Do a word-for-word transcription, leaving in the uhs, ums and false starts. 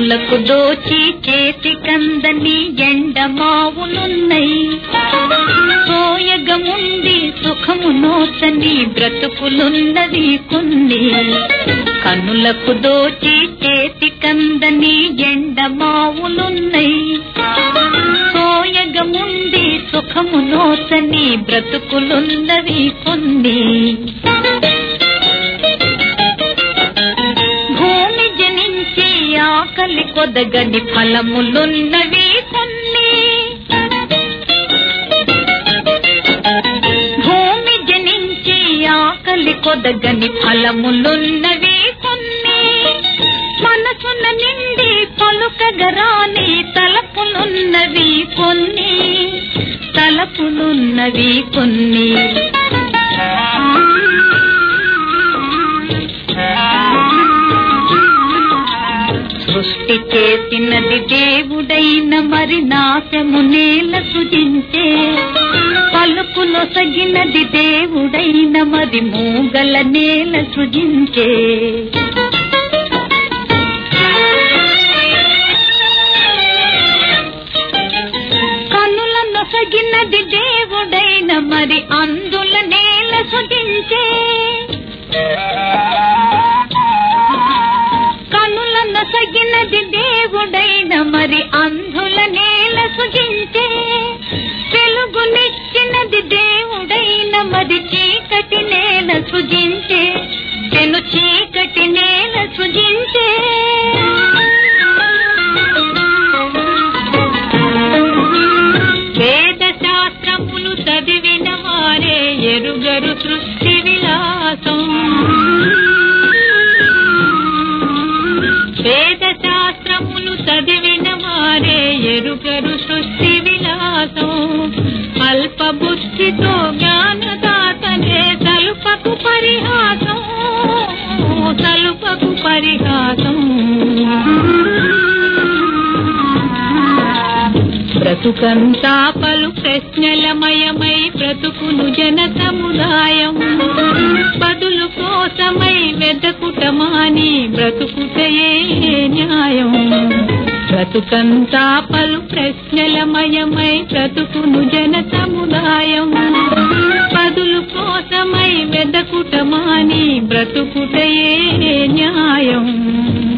కనులకు దోచి చేతి కందని ఎండమావులున్నై సోయగముంది సుఖము నోచని బ్రతుకులున్నది కొన్ని కనులకు దోచి చేతి కందని ఎండమావులున్నై సోయగముంది సుఖము నోచని బ్రతుకులున్నవి కొన్ని భూమి జనించి ఆకలి కొదగని ఫలములున్నవి కొన్ని భూమి జనించి ఆకలి కొదగని ఫలములున్నవి కొన్ని మనసున నిండి పలుకగరాని తలపులున్నవి కొన్ని తలపులున్నవి కొన్ని సృష్టి చేసినది దేవుడైన మరి నాశము నేల సృజించే పలుకులో సగినది దేవుడైన మరి మూగల నేల సృజించే కనులను సగినది దేవుడైన మరి అందుల నేల సృజించే కనులను సగినది దేవుడైన మరి అంధుల నేల సృజించే వెలుగునిచ్చినది దేవుడైన మరి చీకటి నేల సృజించే తెను చీకటి నేల సృజించే వేద శాస్త్రములు చదివిన వారే ఎరుగరు సృష్టి విలాసం వేద శాస్త్రములు చదివిన వారే ఎరుగరు సృష్టి విలాసం అల్ప బుద్ధితో జ్ఞానదాతనే తలుపకు పరిహాసం తలుపకు పరిహాసం బ్రతుకంతా పలు ప్రశ్నలమయమై బ్రతుకును జన సముదాయం బదులు కోసమై వెదకుటమాని బ్రతుకుటయే న్యాయం బ్రతుకంతా పలు ప్రశ్నలమయమై బ్రతుకును జన సముదాయం బదులు కోసమై వెదకుటమాని బ్రతుకుటయే న్యాయం